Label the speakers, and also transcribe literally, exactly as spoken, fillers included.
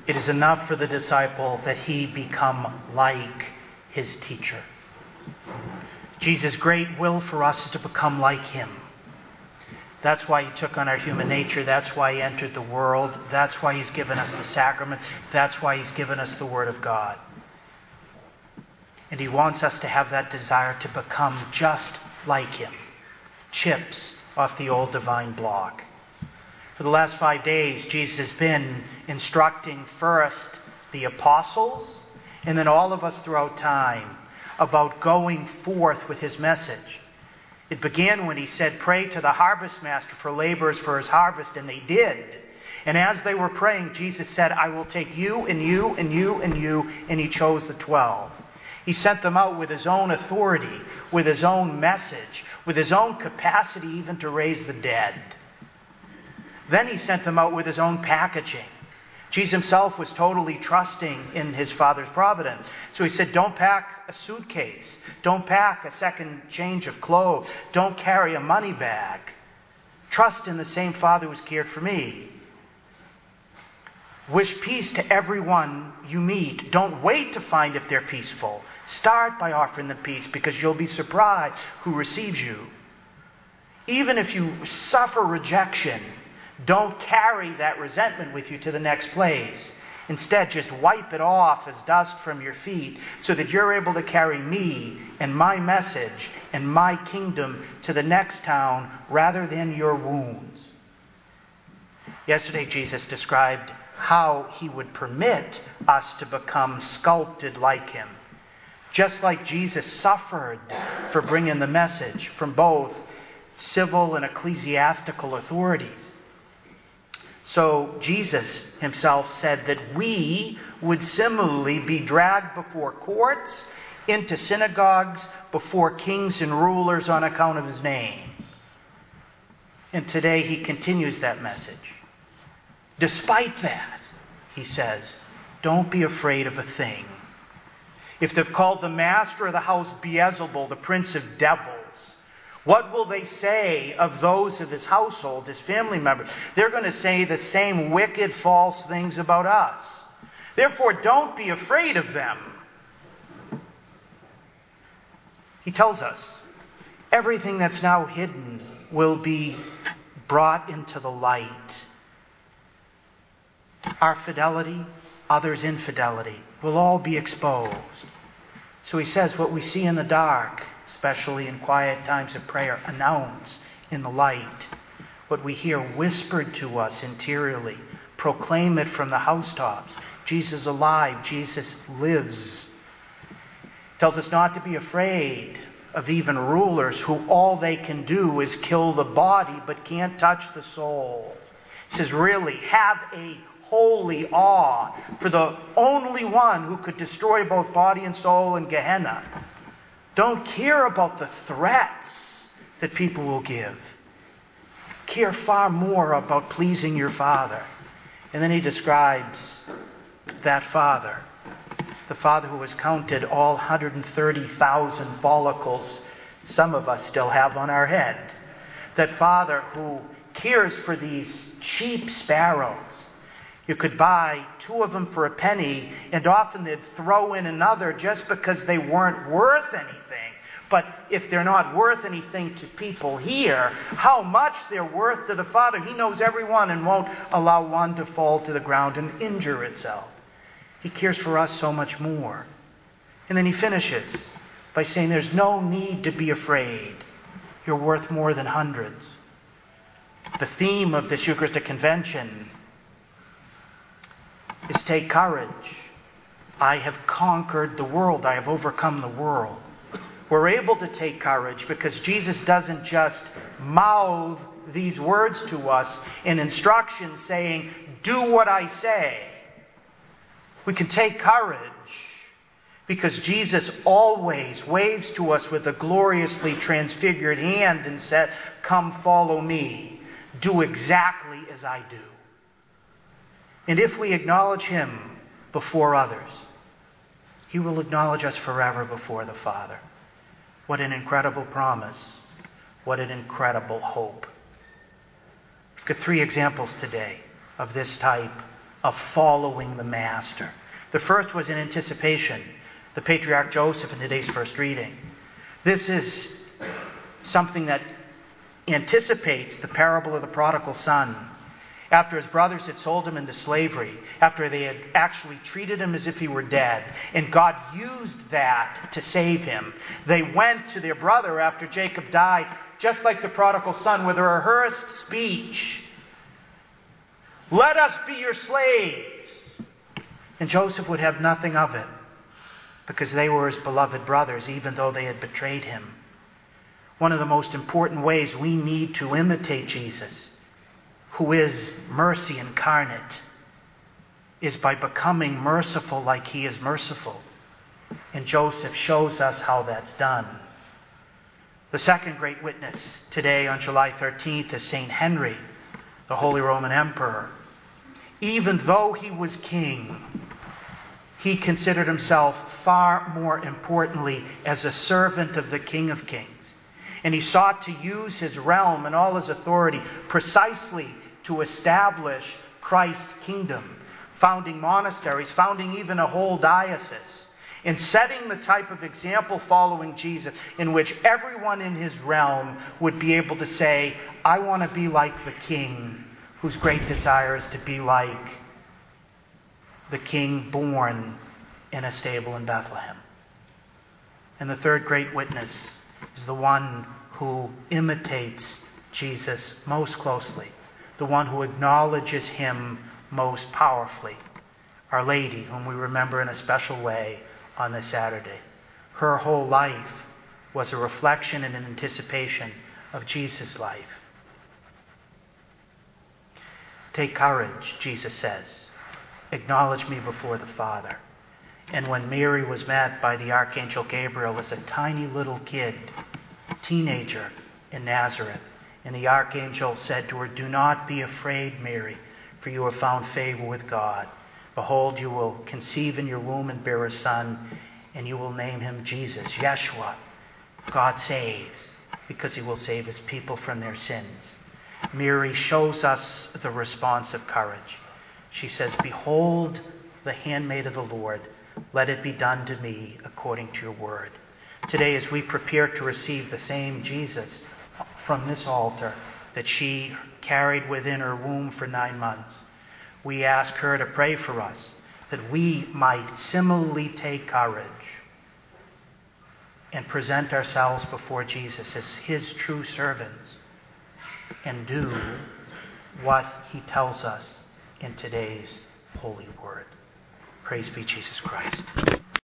Speaker 1: It is enough for the disciple that he become like his teacher. Jesus' great will for us is to become like him. That's why he took on our human nature. That's why he entered the world. That's why he's given us the sacraments. That's why he's given us the Word of God. And he wants us to have that desire to become just like him. Chips off the old divine block. For the last five days, Jesus has been instructing first the apostles and then all of us throughout time about going forth with his message. It began when he said, "Pray to the harvest master for laborers for his harvest," and they did. And as they were praying, Jesus said, "I will take you and you and you and you," and he chose the twelve. He sent them out with his own authority, with his own message, with his own capacity even to raise the dead. Then he sent them out with his own packaging. Jesus himself was totally trusting in his Father's providence. So he said, don't pack a suitcase. Don't pack a second change of clothes. Don't carry a money bag. Trust in the same Father who's cared for me. Wish peace to everyone you meet. Don't wait to find if they're peaceful. Start by offering them peace, because you'll be surprised who receives you. Even if you suffer rejection, don't carry that resentment with you to the next place. Instead, just wipe it off as dust from your feet so that you're able to carry me and my message and my kingdom to the next town rather than your wounds. Yesterday, Jesus described how he would permit us to become sculpted like him. Just like Jesus suffered for bringing the message from both civil and ecclesiastical authorities. So Jesus himself said that we would similarly be dragged before courts, into synagogues, before kings and rulers on account of his name. And today he continues that message. Despite that, he says, don't be afraid of a thing. If they've called the master of the house Beelzebul, the prince of devils, what will they say of those of his household, his family members? They're going to say the same wicked, false things about us. Therefore, don't be afraid of them. He tells us, everything that's now hidden will be brought into the light. Our fidelity, others' infidelity, will all be exposed. So he says, what we see in the dark, especially in quiet times of prayer, announce in the light. What we hear whispered to us interiorly, proclaim it from the housetops. Jesus is alive. Jesus lives. Tells us not to be afraid of even rulers who all they can do is kill the body but can't touch the soul. He says, really, have a holy awe for the only one who could destroy both body and soul in Gehenna. Don't care about the threats that people will give. Care far more about pleasing your Father. And then he describes that Father, the Father who has counted all one hundred thirty thousand follicles some of us still have on our head. That Father who cares for these cheap sparrows. You could buy two of them for a penny, and often they'd throw in another just because they weren't worth anything. But if they're not worth anything to people here, how much they're worth to the Father. He knows every one and won't allow one to fall to the ground and injure itself. He cares for us so much more. And then he finishes by saying there's no need to be afraid. You're worth more than hundreds. The theme of this Eucharistic Convention is take courage. I have conquered the world. I have overcome the world. We're able to take courage because Jesus doesn't just mouth these words to us in instructions saying, do what I say. We can take courage because Jesus always waves to us with a gloriously transfigured hand and says, come follow me. Do exactly as I do. And if we acknowledge him before others, he will acknowledge us forever before the Father. What an incredible promise. What an incredible hope. We've got three examples today of this type of following the Master. The first was in anticipation, the patriarch Joseph in today's first reading. This is something that anticipates the parable of the prodigal son. After his brothers had sold him into slavery, after they had actually treated him as if he were dead, and God used that to save him, they went to their brother after Jacob died, just like the prodigal son, with a rehearsed speech. Let us be your slaves. And Joseph would have nothing of it, because they were his beloved brothers, even though they had betrayed him. One of the most important ways we need to imitate Jesus, who is mercy incarnate, is by becoming merciful like he is merciful. And Joseph shows us how that's done. The second great witness today on July thirteenth is Saint Henry, the Holy Roman Emperor. Even though he was king, he considered himself far more importantly as a servant of the King of Kings. And he sought to use his realm and all his authority precisely to establish Christ's kingdom, founding monasteries, founding even a whole diocese, and setting the type of example following Jesus in which everyone in his realm would be able to say, I want to be like the king, whose great desire is to be like the king born in a stable in Bethlehem. And the third great witness is the one who imitates Jesus most closely, the one who acknowledges him most powerfully, Our Lady, whom we remember in a special way on this Saturday. Her whole life was a reflection and an anticipation of Jesus' life. Take courage, Jesus says. Acknowledge me before the Father. And when Mary was met by the Archangel Gabriel as a tiny little kid, teenager in Nazareth, and the Archangel said to her, do not be afraid, Mary, for you have found favor with God. Behold, you will conceive in your womb and bear a son, and you will name him Jesus, Yeshua. God saves, because he will save his people from their sins. Mary shows us the response of courage. She says, behold the handmaid of the Lord. Let it be done to me according to your word. Today, as we prepare to receive the same Jesus from this altar that she carried within her womb for nine months, we ask her to pray for us that we might similarly take courage and present ourselves before Jesus as his true servants and do what he tells us in today's holy word. Praise be Jesus Christ.